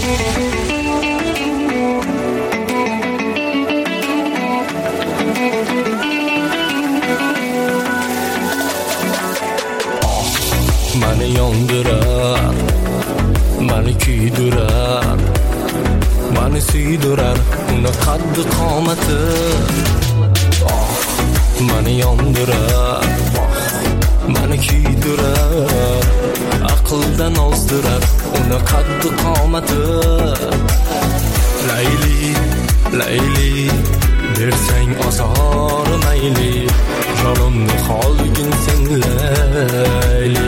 Mani yondirar, mani kuydirar, mani suydirar uni qaddi qomati. Mani yondirar, mani kuydirar, aqldan ozdirar uni qaddi qomati. Layli, layli, bersang ozor mayli, jonimni holgin sen layli.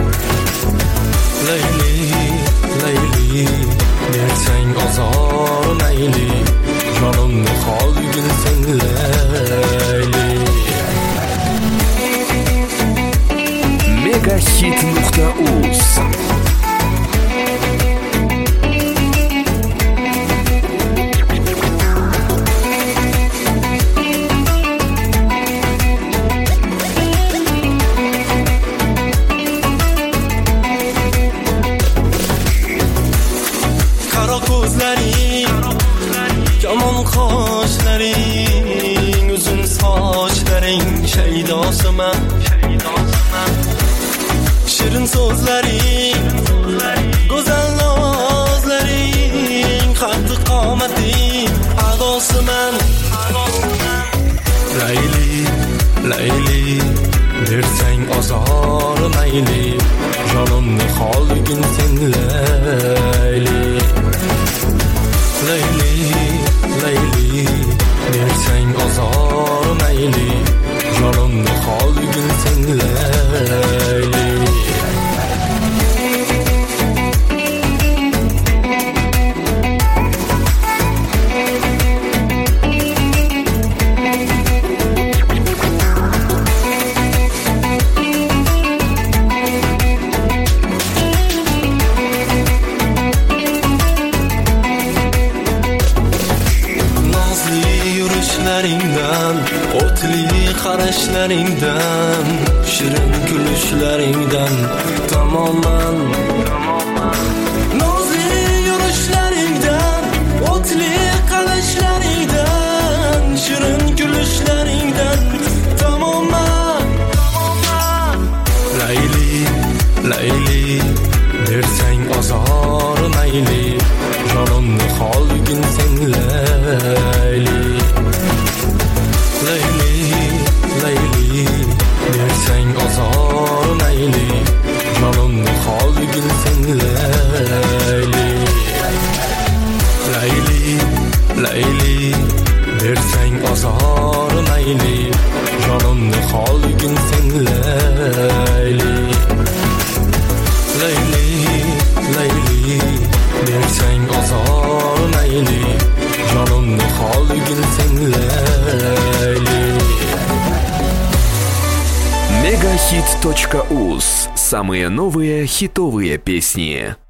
Layli, layli, bersang ozor mayli, jonimni holgin sen layli. Megahit.uz Yomon qoshlaring, uzun sochlaring, shaydosiman. Shirin so'zlaring, go'zal nozlaring, qaddi qomating, adosiman. Layli, layli, bersang ozor mayli, jonimni holgin sen layli. Layli, layli, bersang ozor mayli, jonimni holgin sen layli. O'tli qarashlaringdan, shirin kulishlaringdan tamoman. Nozli yurishlaringdan, o'tli qarashlaringdan, shirin kulishlaringdan tamoman. Layli, layli, bersang ozor mayli, jonimni holgin sen layli. Layli, layli, bersang ozor mayli, jonimni holgin sen layli. Layli, layli, bersang ozor mayli, jonimni holgin sen layli. Layli, layli, bersang ozor mayli, jonimni holgin sen layli. Megahit.uz. Самые новые хитовые песни.